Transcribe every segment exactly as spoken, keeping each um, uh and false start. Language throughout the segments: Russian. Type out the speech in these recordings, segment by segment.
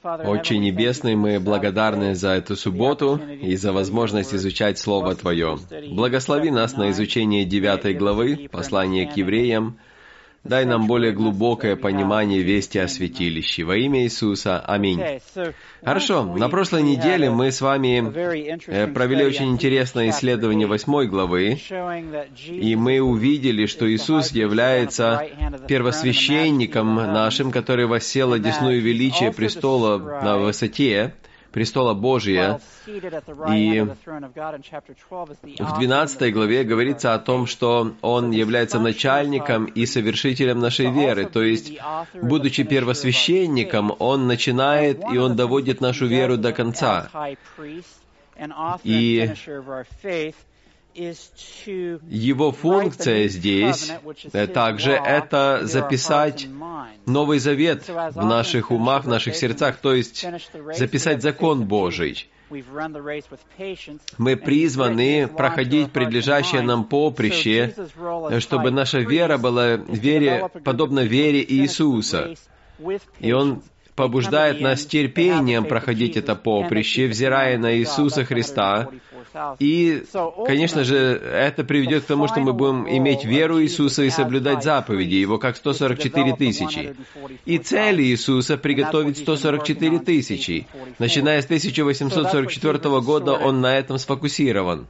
Отче Небесный, мы благодарны за эту субботу и за возможность изучать Слово Твое. Благослови нас на изучение девятой главы послания к евреям. Дай нам более глубокое понимание вести о святилище. Во имя Иисуса. Аминь. Хорошо. На прошлой неделе мы с вами провели очень интересное исследование восьмой главы, и мы увидели, что Иисус является первосвященником нашим, который воссел одесную величие престола на высоте, престола Божия. И в двенадцатой главе говорится о том, что Он является начальником и совершителем нашей веры. То есть, будучи первосвященником, Он начинает и Он доводит нашу веру до конца. И Его функция здесь также это записать Новый Завет в наших умах, в наших сердцах, то есть записать закон Божий. Мы призваны проходить предлежащее нам поприще, чтобы наша вера была вере, подобна вере Иисуса. И Он побуждает нас терпением проходить это поприще, взирая на Иисуса Христа. И, конечно же, это приведет к тому, что мы будем иметь веру Иисуса и соблюдать заповеди Его, как сто сорок четыре тысячи. И цель Иисуса — приготовить сто сорок четыре тысячи. Начиная с тысяча восемьсот сорок четвёртого года Он на этом сфокусирован.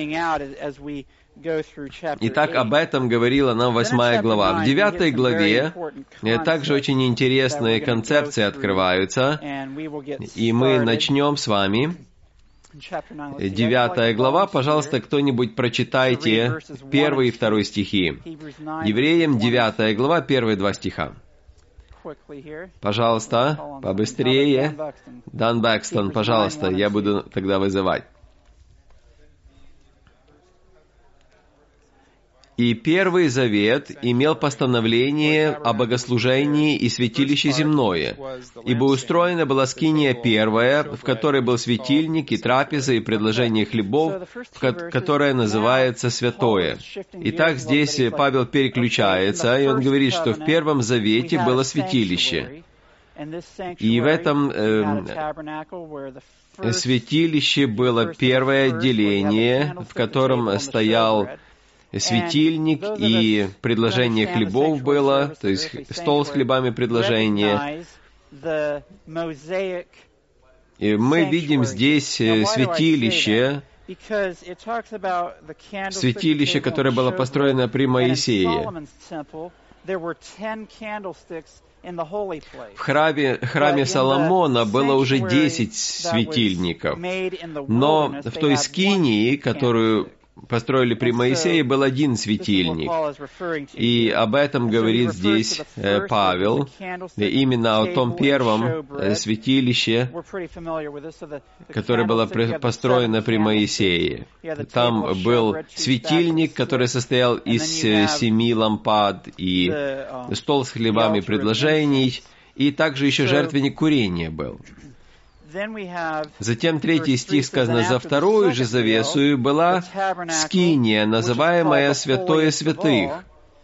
Итак, об этом говорила нам восьмая глава. В девятой главе также очень интересные концепции открываются, и мы начнем с вами. Девятая глава, пожалуйста, кто-нибудь прочитайте первый и второй стихи. Евреям, девятая глава, первые два стиха. Пожалуйста, побыстрее. Дан Бэкстон, пожалуйста, я буду тогда вызывать. «И Первый Завет имел постановление о богослужении и святилище земное, ибо устроена была скиния первая, в которой был светильник и трапеза и предложение хлебов, которое называется святое». Итак, здесь Павел переключается, и он говорит, что в Первом Завете было святилище. И в этом э, святилище было первое отделение, в котором стоял светильник, и предложение хлебов было, то есть стол с хлебами предложения. И мы видим здесь святилище, святилище, которое было построено при Моисее. В храме, храме Соломона было уже десять светильников, но в той скинии, которую построили при Моисее, был один светильник. И об этом говорит здесь Павел, именно о том первом святилище, которое было построено при Моисее. Там был светильник, который состоял из семи лампад, и стол с хлебами предложений, и также еще жертвенник курения был. Затем третий стих сказано: «За вторую же завесу была скиния, называемая Святое Святых».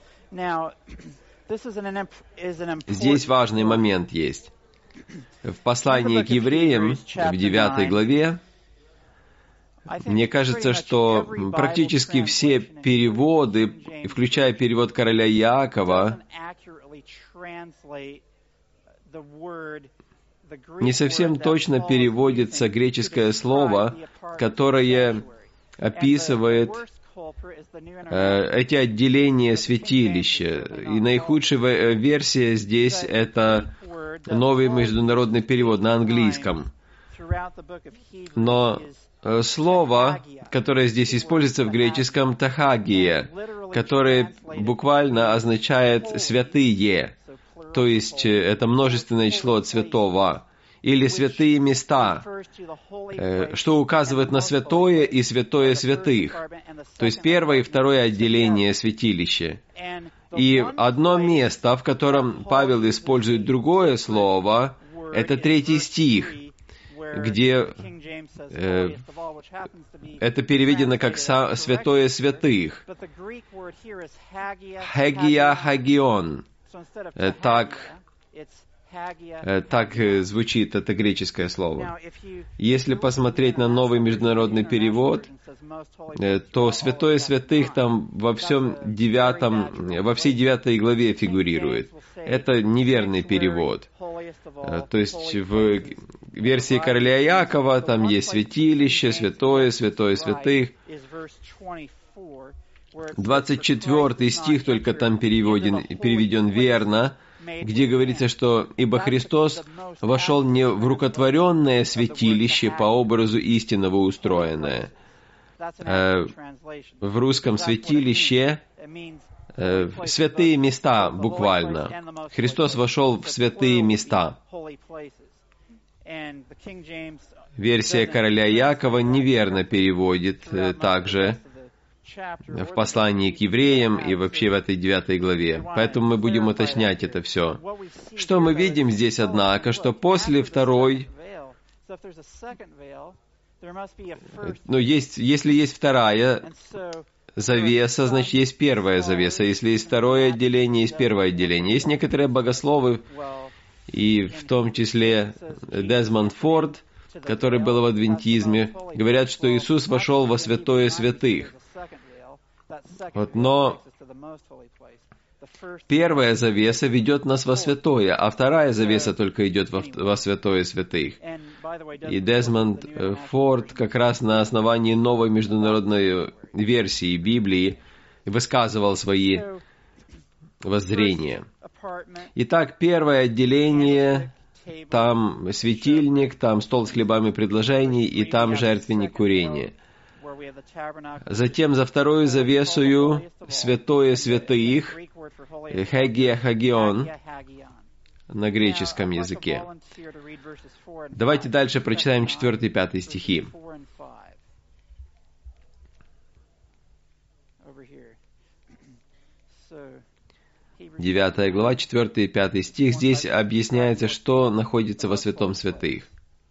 Здесь важный момент есть. В послании к евреям, в девятой главе, мне кажется, что практически все переводы, включая перевод короля Иакова, не совсем точно переводится греческое слово, которое описывает э, эти отделения святилища. И наихудшая версия здесь — это новый международный перевод на английском. Но э, слово, которое здесь используется в греческом, тахагия, которое буквально означает «святые». То есть это множественное число от святого, или святые места, что указывает на святое и святое святых, то есть первое и второе отделение святилища. И одно место, в котором Павел использует другое слово, это третий стих, где э, это переведено как «святое святых». Хагия хагион. Так, Так звучит это греческое слово. Если посмотреть на новый международный перевод, то святое святых там во всем девятом, во всей девятой главе фигурирует. Это неверный перевод. То есть в версии короля Иакова там есть святилище, святое, святое святых. двадцать четвёртый стих только там переведен, переведен верно, где говорится, что «Ибо Христос вошел не в рукотворенное святилище по образу истинного устроенное». В русском святилище святые места буквально. Христос вошел в святые места. Версия короля Иакова неверно переводит также в послании к евреям и вообще в этой девятой главе. Поэтому мы будем уточнять это все. Что мы видим здесь, однако, что после второй, ну, есть, если есть вторая завеса, значит, есть первая завеса. Если есть второе отделение, есть первое отделение. Есть некоторые богословы, и в том числе Дезмонд Форд, который был в адвентизме, говорят, что Иисус вошел во святое святых. Вот, но первая завеса ведет нас во святое, а вторая завеса только идет во, во святое святых. И Дезмонд Форд как раз на основании новой международной версии Библии высказывал свои воззрения. Итак, первое отделение, там светильник, там стол с хлебами предложений, и там жертвенник курения. Затем за вторую завесою святое святых, Хагия Хагион, на греческом языке. Давайте дальше прочитаем четвёртый и пятый стихи. Девятая глава, четвёртый и пятый стих. Здесь объясняется, что находится во святом святых.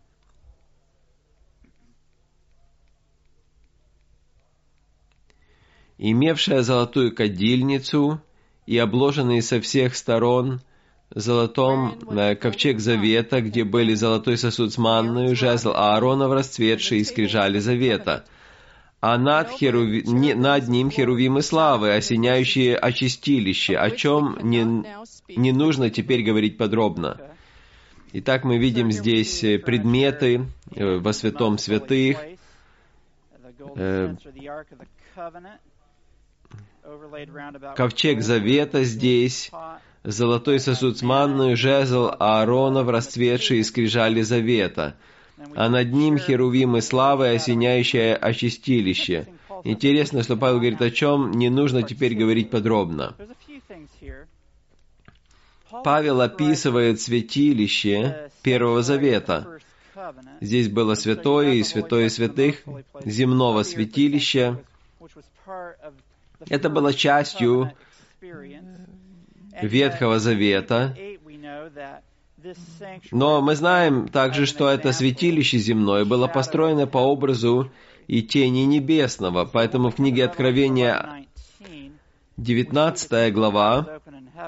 «Имевшая золотую кадильницу и обложенный со всех сторон золотом ковчег завета, где были золотой сосуд с манною, жезл Ааронов расцветший и скрижали завета, а над, херуви... не... над ним херувимы славы, осеняющие очистилище, о чем не... не нужно теперь говорить подробно». Итак, мы видим здесь предметы во святом святых, ковчег завета здесь, золотой сосуд с манною, жезл Ааронов, расцветший и скрижали завета, а над ним херувимы славы, осеняющие очистилище. Интересно, что Павел говорит, о чем не нужно теперь говорить подробно. Павел описывает святилище Первого Завета. Здесь было святое и святое святых земного святилища. Это было частью Ветхого Завета. Но мы знаем также, что это святилище земное было построено по образу и тени небесного. Поэтому в книге Откровения девятнадцатая глава,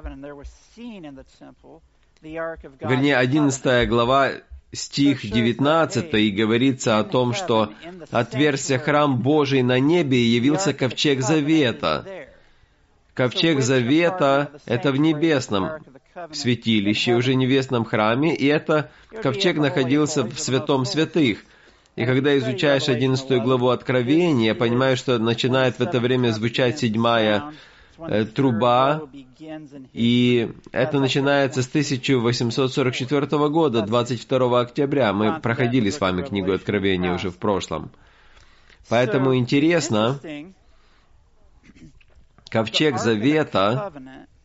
вернее, одиннадцатая глава, стих девятнадцатый, говорится о том, что отверзся храм Божий на небе и явился ковчег завета. Ковчег завета — это в небесном святилище, уже небесном храме, и это ковчег находился в святом святых. И когда изучаешь одиннадцатую главу Откровения, понимаешь, что начинает в это время звучать седьмая э, труба, и это начинается с тысяча восемьсот сорок четвёртого года, двадцать второго октября. Мы проходили с вами книгу Откровения уже в прошлом. Поэтому интересно, ковчег завета,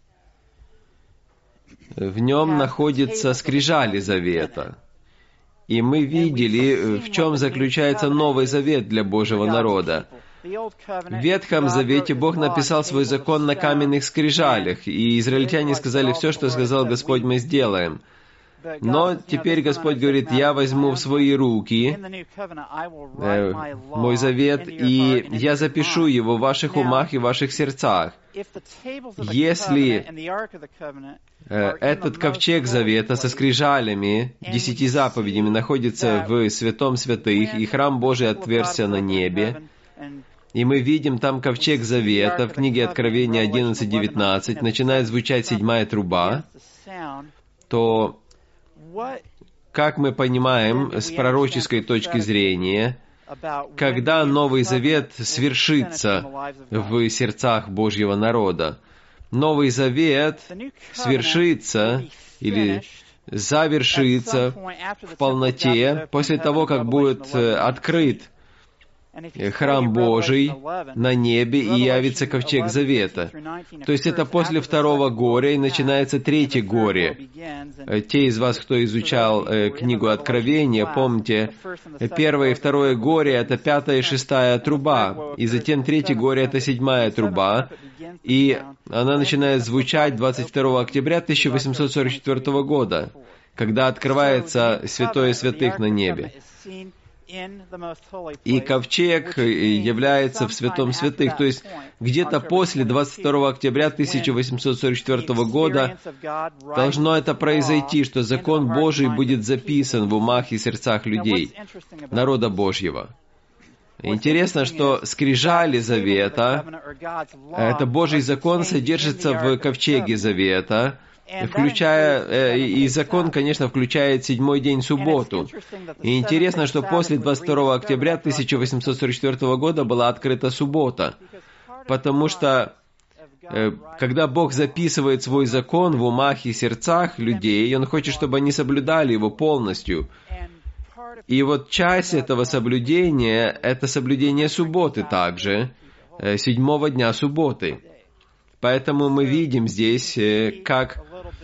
в нем находятся скрижали завета. И мы видели, в чем заключается Новый Завет для Божьего народа. В Ветхом Завете Бог написал свой закон на каменных скрижалях, и израильтяне сказали, все, что сказал Господь, мы сделаем. Но теперь Господь говорит, я возьму в свои руки э, мой завет, и я запишу его в ваших умах и в ваших сердцах. Если Этот ковчег завета со скрижалями, десяти заповедями находится в святом святых, и храм Божий отверзся на небе. И мы видим там ковчег завета в книге Откровения одиннадцать девятнадцать, начинает звучать седьмая труба, то, как мы понимаем с пророческой точки зрения, когда Новый Завет свершится в сердцах Божьего народа, Новый Завет свершится или завершится в полноте после того, как будет открыт храм Божий на небе и явится ковчег завета. То есть это после второго горя и начинается третье горе. Те из вас, кто изучал э, книгу Откровения, помните, первое и второе горе — это пятая и шестая труба, и затем третье горе — это седьмая труба, и она начинает звучать двадцать второго октября тысяча восемьсот сорок четвёртого года, когда открывается святое святых на небе. И ковчег является в святом святых. То есть где-то после двадцать второго октября тысяча восемьсот сорок четвёртого года должно это произойти, что закон Божий будет записан в умах и сердцах людей, народа Божьего. Интересно, что скрижали завета, это Божий закон, содержится в ковчеге завета, включая, и закон, конечно, включает седьмой день, субботу. И интересно, что после двадцать второго октября тысяча восемьсот сорок четвёртого года была открыта суббота, потому что, когда Бог записывает свой закон в умах и сердцах людей, Он хочет, чтобы они соблюдали его полностью. И вот часть этого соблюдения — это соблюдение субботы также, седьмого дня субботы. Поэтому мы видим здесь, как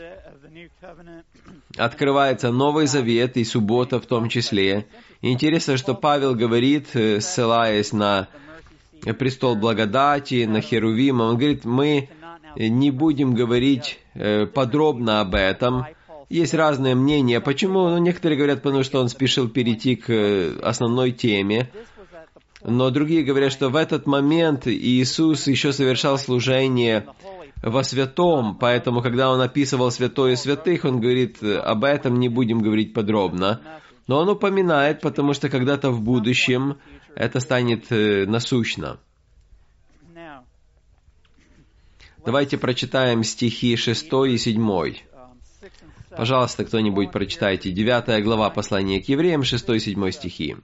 открывается Новый Завет и суббота в том числе. И интересно, что Павел говорит, ссылаясь на престол благодати, на Херувима, он говорит, мы не будем говорить подробно об этом. Есть разные мнения. Почему? Ну, некоторые говорят, потому что он спешил перейти к основной теме. Но другие говорят, что в этот момент Иисус еще совершал служение во святом, поэтому, когда Он описывал святое святых, Он говорит, об этом не будем говорить подробно. Но Он упоминает, потому что когда-то в будущем это станет насущно. Давайте прочитаем стихи шестой и седьмой. Пожалуйста, кто-нибудь прочитайте. Девятая глава послания к евреям, шестой и седьмой стихи.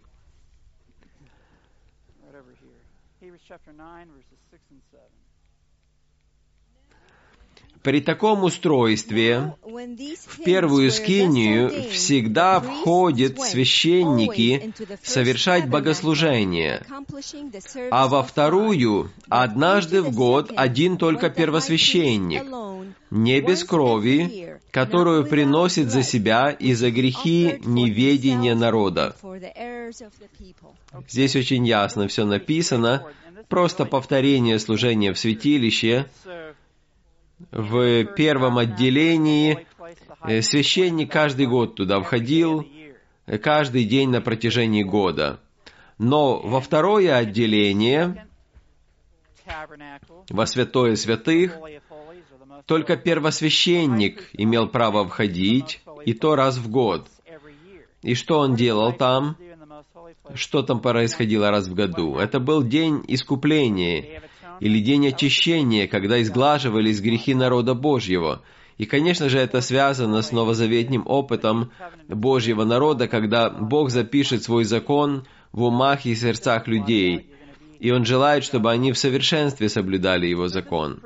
При таком устройстве в первую скинию всегда входят священники совершать богослужение, а во вторую однажды в год один только первосвященник, не без крови, которую приносит за себя и за грехи неведения народа. Здесь очень ясно все написано, просто повторение служения в святилище. В первом отделении священник каждый год туда входил, каждый день на протяжении года. Но во второе отделение, во святое святых, только первосвященник имел право входить, и то раз в год. И что он делал там? Что там происходило раз в году? Это был день искупления, или день очищения, когда изглаживались грехи народа Божьего. И, конечно же, это связано с новозаветним опытом Божьего народа, когда Бог запишет свой закон в умах и сердцах людей, и Он желает, чтобы они в совершенстве соблюдали Его закон.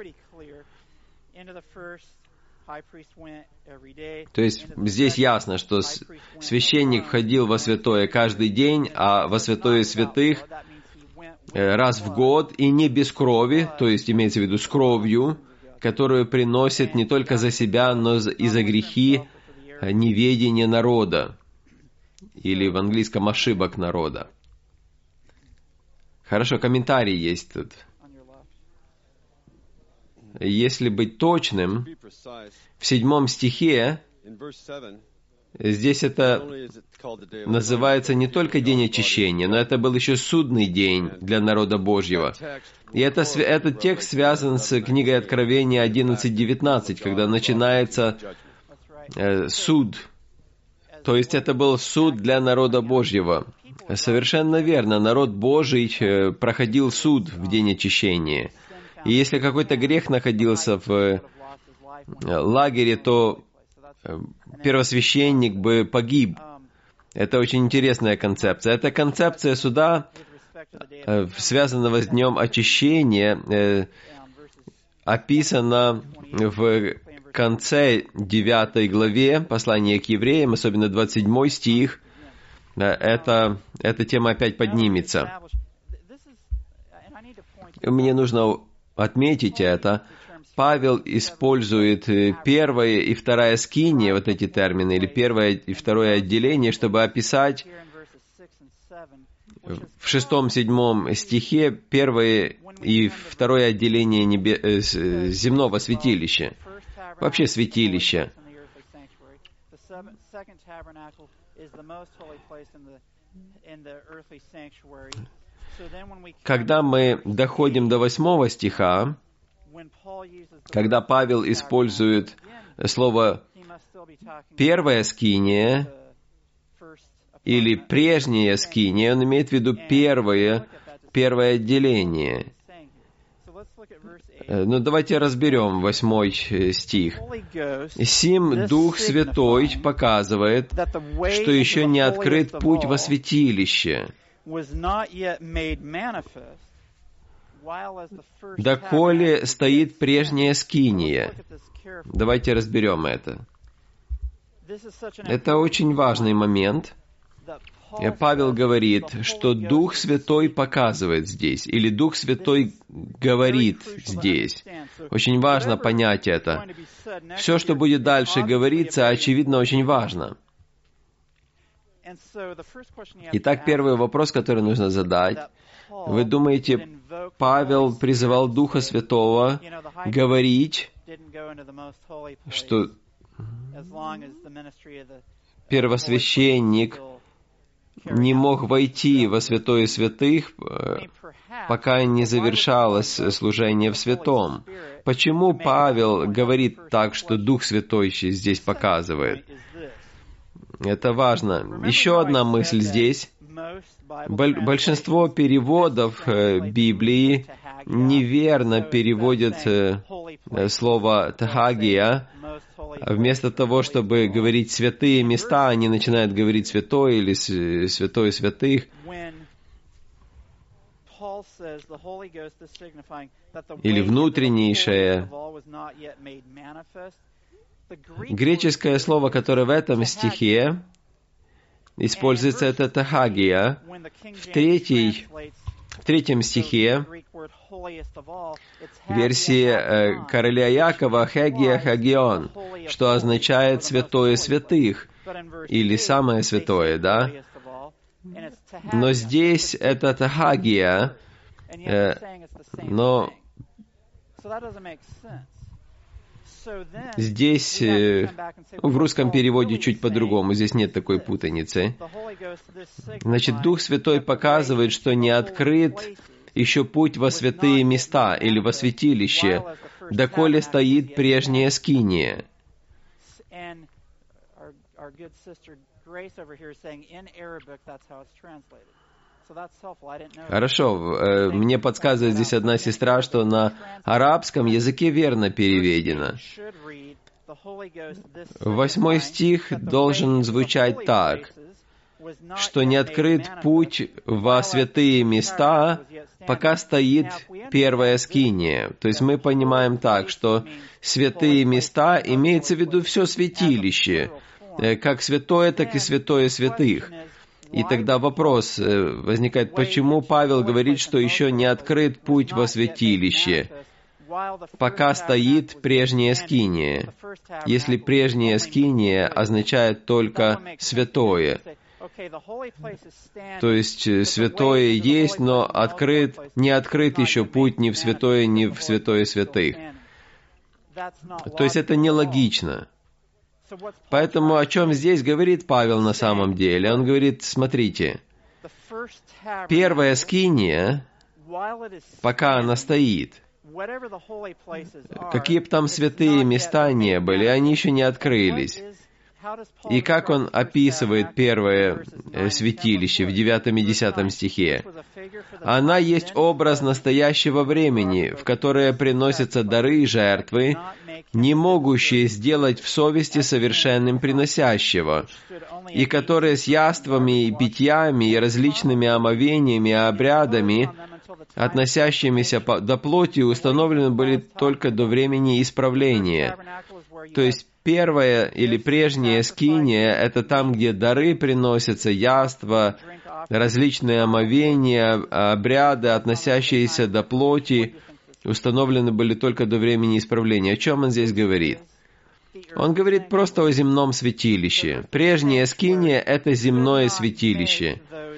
То есть здесь ясно, что священник входил во святое каждый день, а во святое святых раз в год, и не без крови, то есть имеется в виду с кровью, которую приносит не только за себя, но и за грехи неведения народа, или в английском ошибок народа. Хорошо, комментарий есть тут. Если быть точным, в седьмом стихе Здесь это называется не только день очищения, но это был еще судный день для народа Божьего. И это, этот текст связан с книгой Откровения одиннадцать девятнадцать, когда начинается э, суд. То есть это был суд для народа Божьего. Совершенно верно, народ Божий э, проходил суд в день очищения. И если какой-то грех находился в э, лагере, то э, первосвященник бы погиб. Это очень интересная концепция. Эта концепция суда, э, связанного с днем очищения, э, описана в конце девятой главе послания к евреям, особенно двадцать седьмой стих. Это, эта тема опять поднимется. Мне нужно отметить это. Павел использует первое и второе скиния, вот эти термины, или первое и второе отделение, чтобы описать в шестом-седьмом стихе первое и второе отделение небе... земного святилища. Вообще святилища. Когда мы доходим до восьмого стиха, когда Павел использует слово «первая скиния» или «прежняя скиния», он имеет в виду первое, первое отделение. Ну, давайте разберем восьмой стих. «Сим Дух Святой показывает, что еще не открыт путь во святилище, доколе стоит прежняя скиния». Давайте разберем это. Это очень важный момент. Павел говорит, что Дух Святой показывает здесь, или Дух Святой говорит здесь. Очень важно понять это. Все, что будет дальше говориться, очевидно, очень важно. Итак, первый вопрос, который нужно задать. Вы думаете, Павел призывал Духа Святого говорить, что первосвященник не мог войти во святое святых, пока не завершалось служение в святом? Почему Павел говорит так, что Дух Святой здесь показывает? Это важно. Еще одна мысль здесь. Большинство переводов Библии неверно переводят слово «тахагия». Вместо того, чтобы говорить «святые места», они начинают говорить «святой» или «святой святых». Или «внутреннейшее». Греческое слово, которое в этом стихе используется, это «тахагия». В, третьей, в третьем стихе, версии э, короля Якова, «хегия хагион», что означает «святое святых», или «самое святое», да? Но здесь это «тахагия», э, но здесь, э, в русском переводе чуть по-другому, здесь нет такой путаницы. Значит, Дух Святой показывает, что не открыт еще путь во святые места или во святилище, доколе стоит прежняя скиния. Хорошо, мне подсказывает здесь одна сестра, что на арабском языке верно переведено. Восьмой стих должен звучать так, что не открыт путь во святые места, пока стоит первая скиния. То есть мы понимаем так, что святые места имеется в виду все святилище, как святое, так и святое святых. И тогда вопрос возникает, почему Павел говорит, что еще не открыт путь во святилище, пока стоит прежняя скиния, если прежняя скиния означает только святое. То есть святое есть, но открыт, не открыт еще путь ни в святое, ни в святое святых. То есть это нелогично. Поэтому о чем здесь говорит Павел на самом деле? Он говорит, смотрите, первая скиния, пока она стоит, какие бы там святые места не были, они еще не открылись. И как он описывает первое святилище в девятом и десятом стихе? Она есть образ настоящего времени, в которое приносятся дары и жертвы, не могущие сделать в совести совершенным приносящего, и которые с яствами и питьями и различными омовениями и обрядами, относящимися до плоти, установлены были только до времени исправления. То есть, первая или прежняя скиния — это там, где дары приносятся, яства, различные омовения, обряды, относящиеся до плоти, установлены были только до времени исправления. О чем он здесь говорит? Он говорит просто о земном святилище. Прежняя скиния — это земное святилище.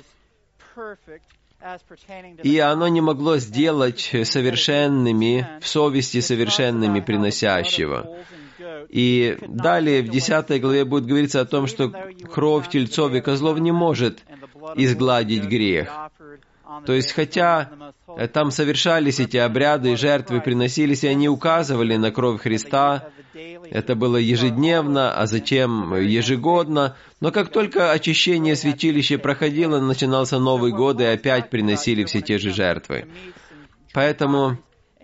И оно не могло сделать совершенными, в совести совершенными приносящего. И далее в десятой главе будет говориться о том, что кровь тельцов и козлов не может изгладить грех. То есть, хотя там совершались эти обряды и жертвы, приносились, и они указывали на кровь Христа, это было ежедневно, а затем ежегодно, но как только очищение святилища проходило, начинался Новый год, и опять приносили все те же жертвы. Поэтому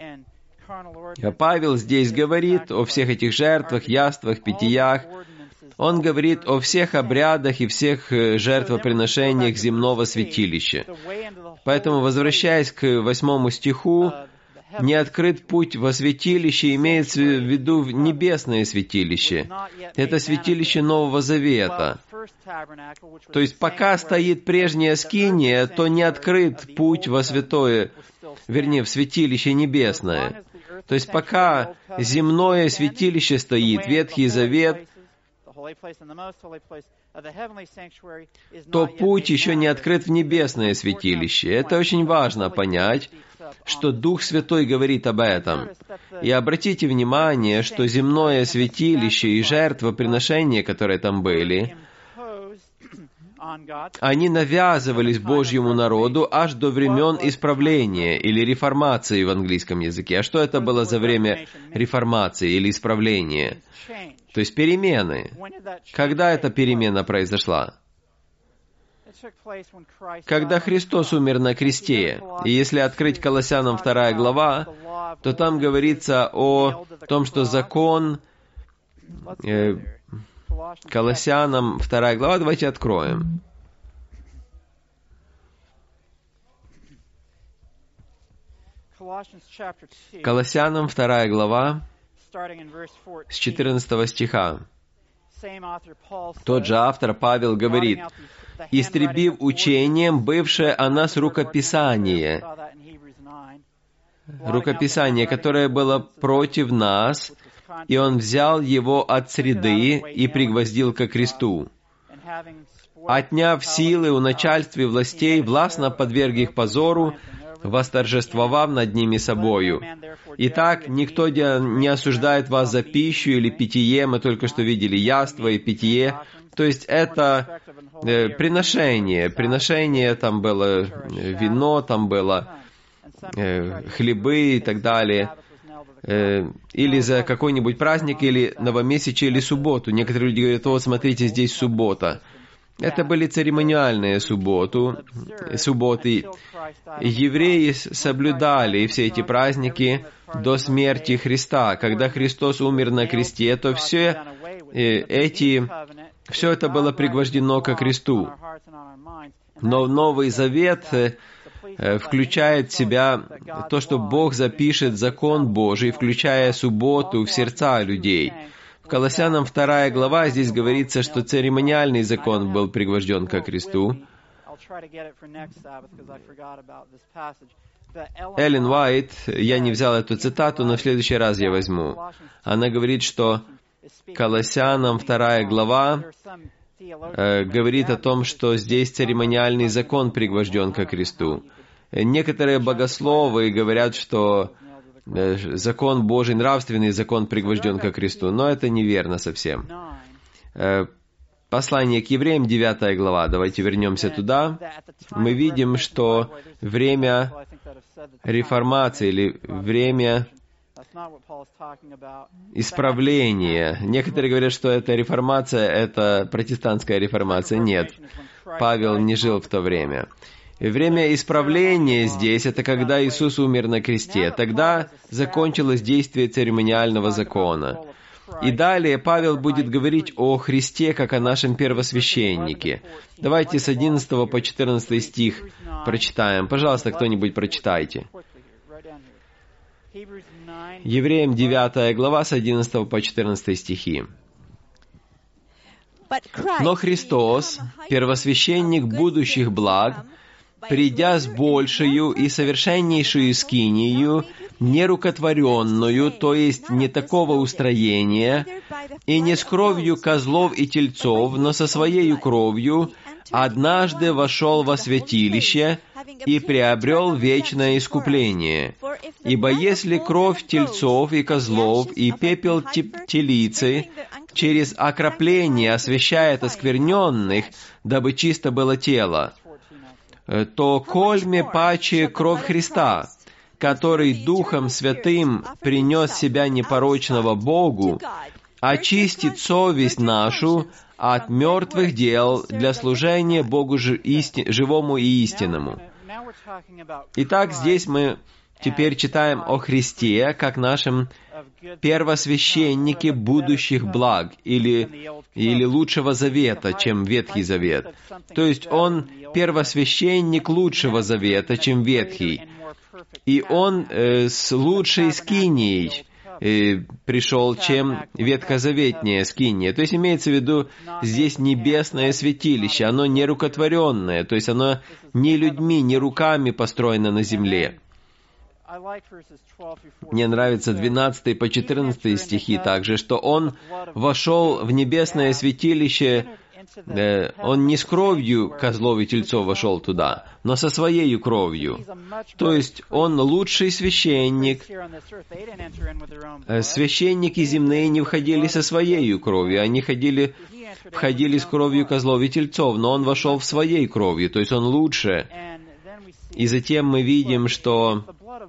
Павел здесь говорит о всех этих жертвах, яствах, питьях. Он говорит о всех обрядах и всех жертвоприношениях земного святилища. Поэтому, возвращаясь к восьмому стиху, «Не открыт путь во святилище» имеется в виду небесное святилище. Это святилище Нового Завета. То есть, пока стоит прежняя скиния, то не открыт путь во святое, вернее, в святилище небесное. То есть, пока земное святилище стоит, Ветхий Завет, то путь еще не открыт в небесное святилище. Это очень важно понять, что Дух Святой говорит об этом. И обратите внимание, что земное святилище и жертвоприношения, которые там были, они навязывались Божьему народу аж до времен исправления или реформации в английском языке. А что это было за время реформации или исправления? То есть перемены. Когда эта перемена произошла? Когда Христос умер на кресте. И если открыть Колоссянам вторая глава, то там говорится о том, что закон... Э, Колоссянам вторая глава, давайте откроем. Колоссянам вторая глава, с четырнадцатого стиха. Тот же автор Павел говорит: «Истребив учением бывшее о нас рукописание». Рукописание, которое было против нас, и он взял его от среды и пригвоздил ко кресту. Отняв силы у начальств и властей, властно подверг их позору, восторжествовав над ними собою. Итак, никто не осуждает вас за пищу или питье, мы только что видели яство и питье, то есть это э, приношение, приношение, там было вино, там было э, хлебы и так далее, э, или за какой-нибудь праздник, или новомесячие, или субботу. Некоторые люди говорят: вот смотрите, здесь суббота. Это были церемониальные субботу, субботы. Евреи соблюдали все эти праздники до смерти Христа. Когда Христос умер на кресте, то все эти, все это было пригвождено ко кресту. Но Новый Завет включает в себя то, что Бог запишет закон Божий, включая субботу в сердца людей. В Колоссянам вторая глава здесь говорится, что церемониальный закон был пригвожден ко кресту. Эллен Уайт, я не взял эту цитату, но в следующий раз я возьму. Она говорит, что Колоссянам вторая глава э, говорит о том, что здесь церемониальный закон пригвожден ко кресту. Некоторые богословы говорят, что закон Божий, нравственный закон пригвожден ко кресту, но это неверно совсем. Послание к евреям, девятая глава. Давайте вернемся туда. Мы видим, что время реформации или время исправления. Некоторые говорят, что это реформация, это протестантская реформация. Нет, Павел не жил в то время. И время исправления здесь, это когда Иисус умер на кресте. Тогда закончилось действие церемониального закона. И далее Павел будет говорить о Христе, как о нашем первосвященнике. Давайте с одиннадцатого по четырнадцатый стих прочитаем. Пожалуйста, кто-нибудь прочитайте. Евреям девятая глава с одиннадцатого по четырнадцатый стихи. «Но Христос, первосвященник будущих благ, придя с большею и совершеннейшую скинию, нерукотворенную, то есть не такого устроения, и не с кровью козлов и тельцов, но со своею кровью, однажды вошел во святилище и приобрел вечное искупление. Ибо если кровь тельцов и козлов и пепел телицы через окропление освящает оскверненных, дабы чисто было тело, то кольме паче кровь Христа, который Духом Святым принес себя непорочного Богу, очистит совесть нашу от мертвых дел для служения Богу живому и истинному». Итак, здесь мы теперь читаем о Христе, как нашем первосвященнике будущих благ, или, или лучшего завета, чем Ветхий Завет. То есть Он первосвященник лучшего завета, чем Ветхий. И Он э, с лучшей скинией э, пришел, чем ветхозаветняя скиния. То есть имеется в виду здесь небесное святилище, оно не рукотворенное, то есть оно не людьми, не руками построено на земле. Мне нравится двенадцатый по четырнадцатый стихи также, что Он вошел в небесное святилище, э, Он не с кровью козлов и тельцов вошел туда, но со своей кровью. То есть Он лучший священник. Священники земные не входили со своей кровью, они ходили, входили с кровью козлов и тельцов, но Он вошел в своей кровью, то есть Он лучше. И затем мы видим, что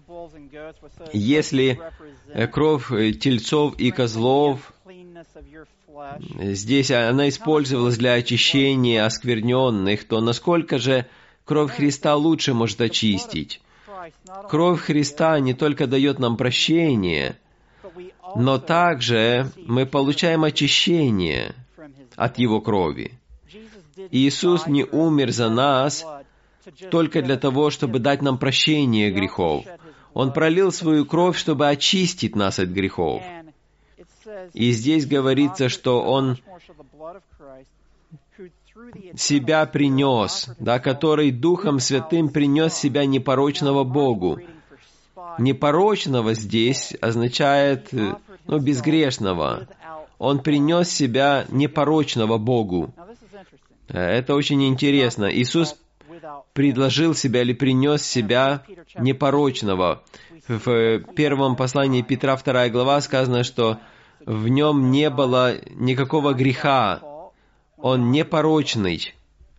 если кровь тельцов и козлов, здесь она использовалась для очищения оскверненных, то насколько же кровь Христа лучше может очистить? Кровь Христа не только дает нам прощение, но также мы получаем очищение от Его крови. Иисус не умер за нас только для того, чтобы дать нам прощение грехов. Он пролил свою кровь, чтобы очистить нас от грехов. И здесь говорится, что Он себя принес, да, который Духом Святым принес себя непорочного Богу. Непорочного здесь означает, ну, безгрешного. Он принес себя непорочного Богу. Это очень интересно. Иисус предложил себя или принес себя непорочного. В первом послании Петра, вторая глава, сказано, что в нем не было никакого греха. Он непорочный.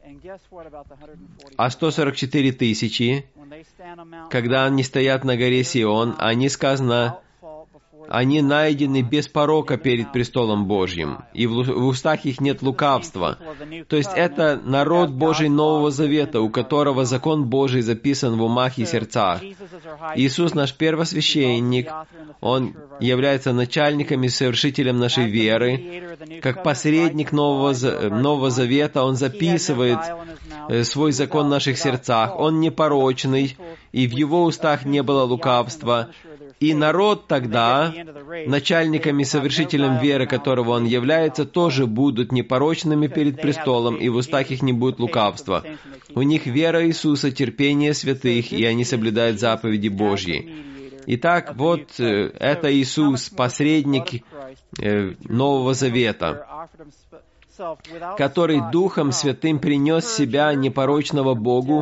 А сто сорок четыре тысячи, когда они стоят на горе Сион, они, сказано, они найдены без порока перед престолом Божьим, и в устах их нет лукавства. То есть это народ Божий Нового Завета, у которого закон Божий записан в умах и сердцах. Иисус наш первосвященник, Он является начальником и совершителем нашей веры. Как посредник Нового, Нового Завета Он записывает свой закон в наших сердцах. Он непорочный, и в Его устах не было лукавства. И народ тогда, начальником и совершителем веры, которого он является, тоже будут непорочными перед престолом, и в устах их не будет лукавства. У них вера Иисуса, терпение святых, и они соблюдают заповеди Божьи. Итак, вот это Иисус, посредник Нового Завета, который Духом Святым принес себя непорочного Богу,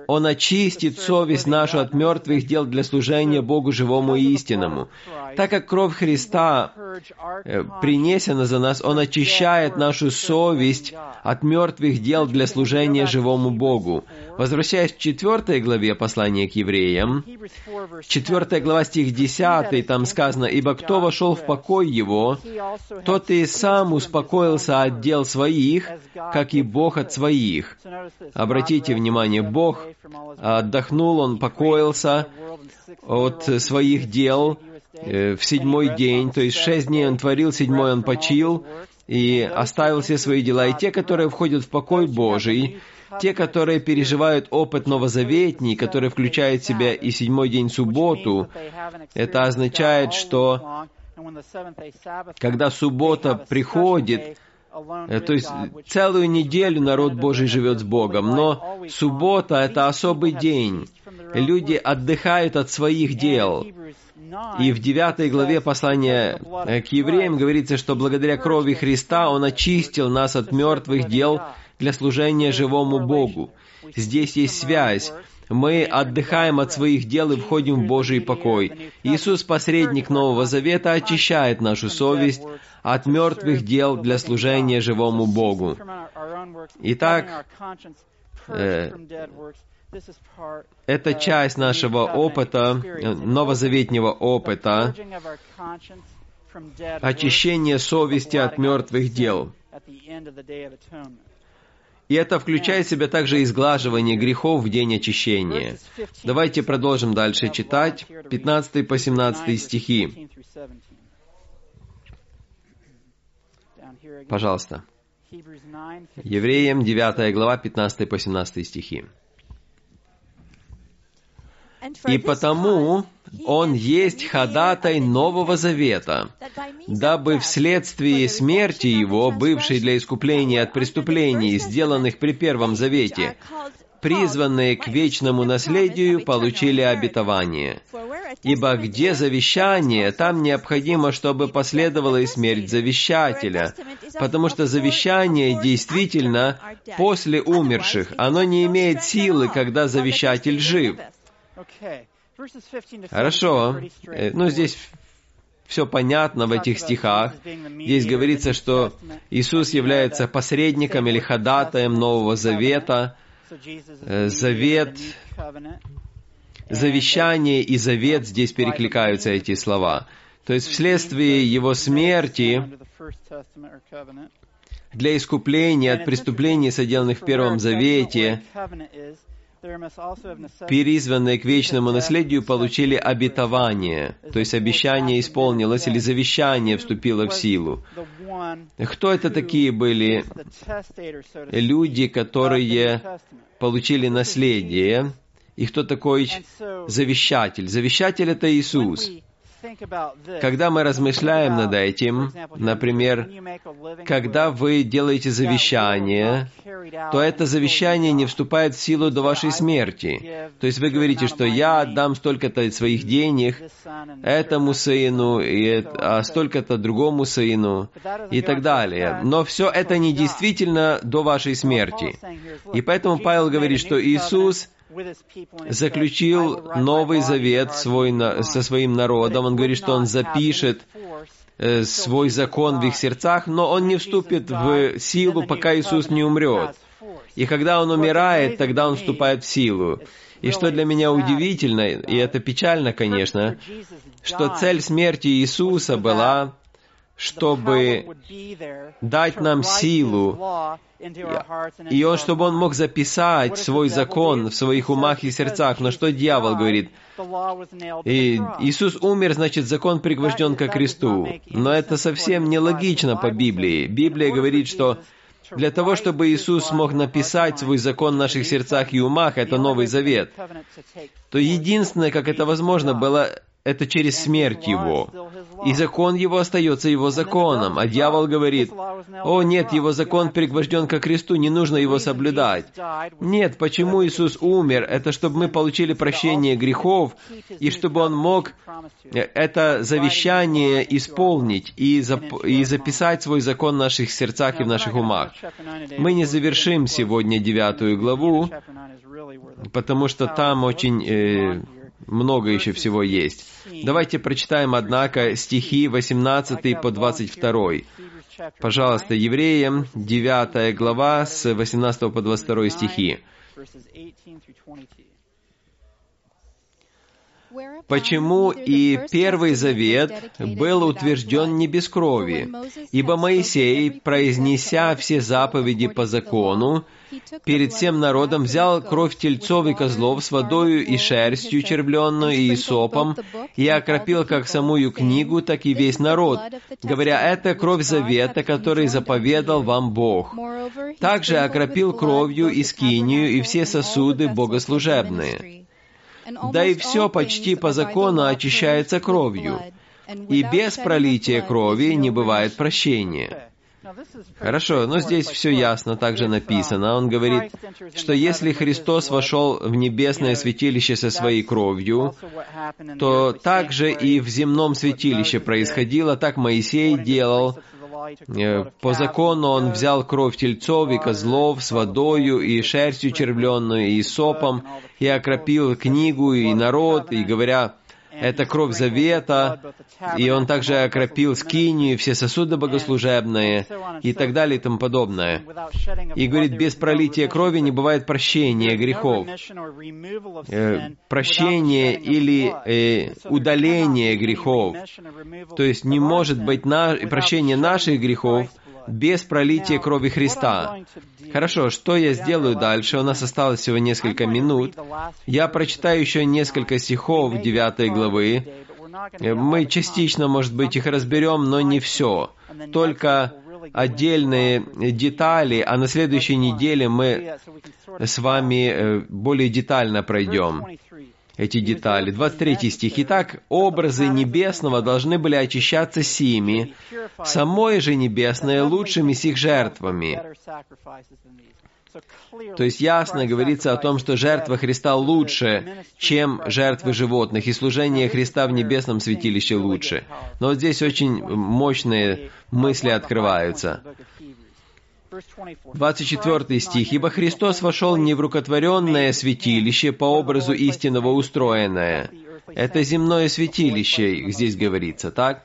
Он очистит совесть нашу от мертвых дел для служения Богу живому и истинному. Так как кровь Христа принесена за нас, Он очищает нашу совесть от мертвых дел для служения живому Богу. Возвращаясь к четвертой главе послания к евреям, четвёртая глава, стих десятый, там сказано: «Ибо кто вошел в покой его, тот и сам успокоился от дел своих, как и Бог от своих». Обратите внимание, Бог отдохнул, Он покоился от своих дел в седьмой день, то есть шесть дней Он творил, седьмой Он почил и оставил все свои дела. И те, которые входят в покой Божий, те, которые переживают опыт новозаветний, который включает в себя и седьмой день субботу, это означает, что когда суббота приходит, то есть целую неделю народ Божий живет с Богом, но суббота — это особый день. Люди отдыхают от своих дел. И в девятой главе послания к евреям говорится, что благодаря крови Христа Он очистил нас от мертвых дел для служения живому Богу. Здесь есть связь. Мы отдыхаем от своих дел и входим в Божий покой. Иисус, посредник Нового Завета, очищает нашу совесть от мертвых дел для служения живому Богу. Итак, э, это часть нашего опыта, новозаветнего опыта, очищение совести от мертвых дел. И это включает в себя также изглаживание грехов в день очищения. Давайте продолжим дальше читать пятнадцатый по семнадцатый стихи. Пожалуйста. Евреям девятая глава, пятнадцатый по семнадцатый стихи. «И потому Он есть ходатай Нового Завета, дабы вследствие смерти Его, бывшей для искупления от преступлений, сделанных при Первом Завете, призванные к вечному наследию, получили обетование. Ибо где завещание, там необходимо, чтобы последовала и смерть завещателя, потому что завещание действительно после умерших, оно не имеет силы, когда завещатель жив». Хорошо. Ну, здесь все понятно в этих стихах. Здесь говорится, что Иисус является посредником или ходатаем Нового Завета. Завет, завещание и завет, здесь перекликаются эти слова. То есть вследствие Его смерти для искупления от преступлений, соделанных в Первом Завете, призванные к вечному наследию, получили обетование, то есть обещание исполнилось или завещание вступило в силу. Кто это такие были люди, которые получили наследие? И кто такой завещатель? Завещатель — это Иисус. Когда мы размышляем над этим, например, когда вы делаете завещание, то это завещание не вступает в силу до вашей смерти. То есть вы говорите, что я отдам столько-то своих денег этому сыну, и, а столько-то другому сыну, и так далее. Но все это не действительно до вашей смерти. И поэтому Павел говорит, что Иисус заключил Новый Завет свой, со своим народом. Он говорит, что Он запишет э, свой закон в их сердцах, но Он не вступит в силу, пока Иисус не умрет. И когда Он умирает, тогда Он вступает в силу. И что для меня удивительно, и это печально, конечно, что цель смерти Иисуса была, чтобы дать нам силу, и он, чтобы он мог записать свой закон в своих умах и сердцах. Но что дьявол говорит? И Иисус умер, значит, закон пригвожден ко кресту. Но это совсем нелогично по Библии. Библия говорит, что для того, чтобы Иисус смог написать свой закон в наших сердцах и умах, это Новый Завет, то единственное, как это возможно, было это через смерть Его. И закон Его остается Его законом. А дьявол говорит, о нет, Его закон пригвожден ко кресту, не нужно его соблюдать. Нет, почему Иисус умер? Это чтобы мы получили прощение грехов, и чтобы Он мог это завещание исполнить и, зап- и записать свой закон в наших сердцах и в наших умах. Мы не завершим сегодня девятую главу, потому что там очень э, много еще всего есть. Давайте прочитаем, однако, стихи восемнадцатый по двадцать второй. Пожалуйста, Евреям, девятая глава, с восемнадцатого по двадцать второй стихи. «Почему и Первый Завет был утвержден не без крови? Ибо Моисей, произнеся все заповеди по закону, перед всем народом взял кровь тельцов и козлов с водою и шерстью червленную и исопом, и окропил как самую книгу, так и весь народ, говоря, это кровь завета, который заповедал вам Бог. Также окропил кровью и скинию и все сосуды богослужебные. Да и все почти по закону очищается кровью, и без пролития крови не бывает прощения». Хорошо, но здесь все ясно также написано. Он говорит, что если Христос вошел в небесное святилище со своей кровью, то также и в земном святилище происходило, так Моисей делал. По закону он взял кровь тельцов и козлов с водою и шерстью червленную и сопом, и окропил книгу и народ, и говоря, это кровь завета, и он также окропил скинию, все сосуды богослужебные, и так далее, и тому подобное. И говорит, без пролития крови не бывает прощения грехов. Э, прощение или э, удаление грехов. То есть не может быть на... прощение наших грехов без пролития крови Христа. Хорошо, что я сделаю дальше? У нас осталось всего несколько минут. Я прочитаю еще несколько стихов девятой главы. Мы частично, может быть, их разберем, но не все. Только отдельные детали, а на следующей неделе мы с вами более детально пройдем эти детали. двадцать третий стих. «Итак, образы небесного должны были очищаться сими, самое же небесное лучшими сих жертвами». То есть ясно говорится о том, что жертва Христа лучше, чем жертвы животных, и служение Христа в небесном святилище лучше. Но вот здесь очень мощные мысли открываются. двадцать четвёртый стих. «Ибо Христос вошел не в рукотворенное святилище, по образу истинного устроенное». Это земное святилище, здесь говорится, так?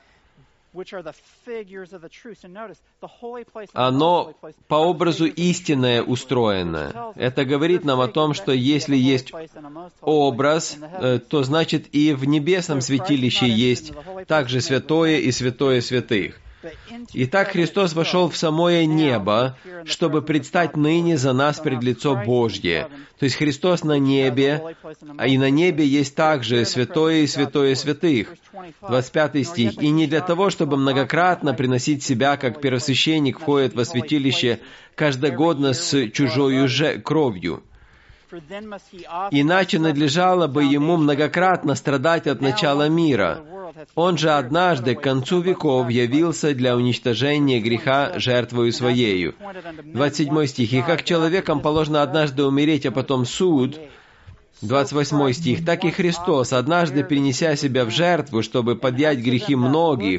Оно по образу истинное устроено. Это говорит нам о том, что если есть образ, то значит и в небесном святилище есть также святое и святое святых. Итак, Христос вошел в самое небо, чтобы предстать ныне за нас пред лицо Божье. То есть Христос на небе, а и на небе есть также святое и святое святых. двадцать пятый стих. «И не для того, чтобы многократно приносить себя, как первосвященник входит во святилище каждогодно с чужою же кровью. Иначе надлежало бы ему многократно страдать от начала мира. Он же однажды к концу веков явился для уничтожения греха жертвою своею». двадцать седьмой стих. «И как человекам положено однажды умереть, а потом суд». двадцать восьмой стих. «Так и Христос, однажды перенеся себя в жертву, чтобы подъять грехи многих,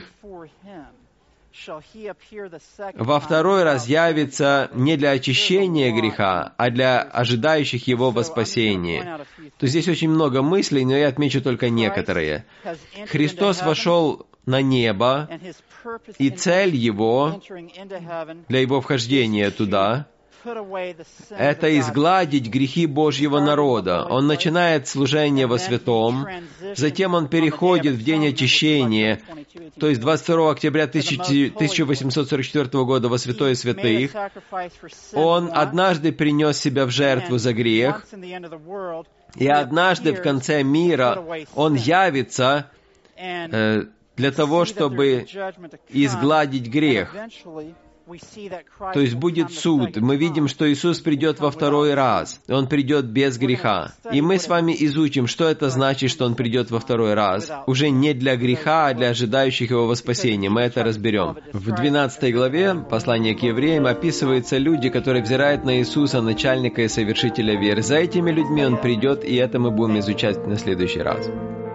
во второй раз явится не для очищения греха, а для ожидающих его во спасение». То здесь очень много мыслей, но я отмечу только некоторые. Христос вошел на небо, и цель его, для его вхождения туда, это изгладить грехи Божьего народа. Он начинает служение во святом, затем он переходит в день очищения, то есть двадцать второго октября тысяча восемьсот сорок четвёртого года во святое святых. Он однажды принес себя в жертву за грех, и однажды в конце мира он явится э, для того, чтобы изгладить грех. То есть будет суд. Мы видим, что Иисус придет во второй раз. Он придет без греха. И мы с вами изучим, что это значит, что Он придет во второй раз. Уже не для греха, а для ожидающих Его во спасении. Мы это разберем. В двенадцатой главе послания к евреям описываются люди, которые взирают на Иисуса, начальника и совершителя веры. За этими людьми Он придет, и это мы будем изучать на следующий раз.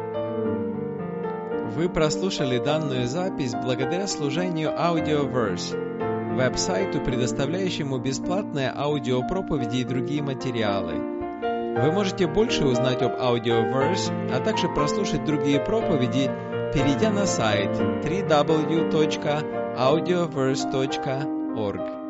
Вы прослушали данную запись благодаря служению Audioverse, веб-сайту, предоставляющему бесплатные аудиопроповеди и другие материалы. Вы можете больше узнать об Audioverse, а также прослушать другие проповеди, перейдя на сайт дабл ю дабл ю дабл ю точка аудиоверс точка орг.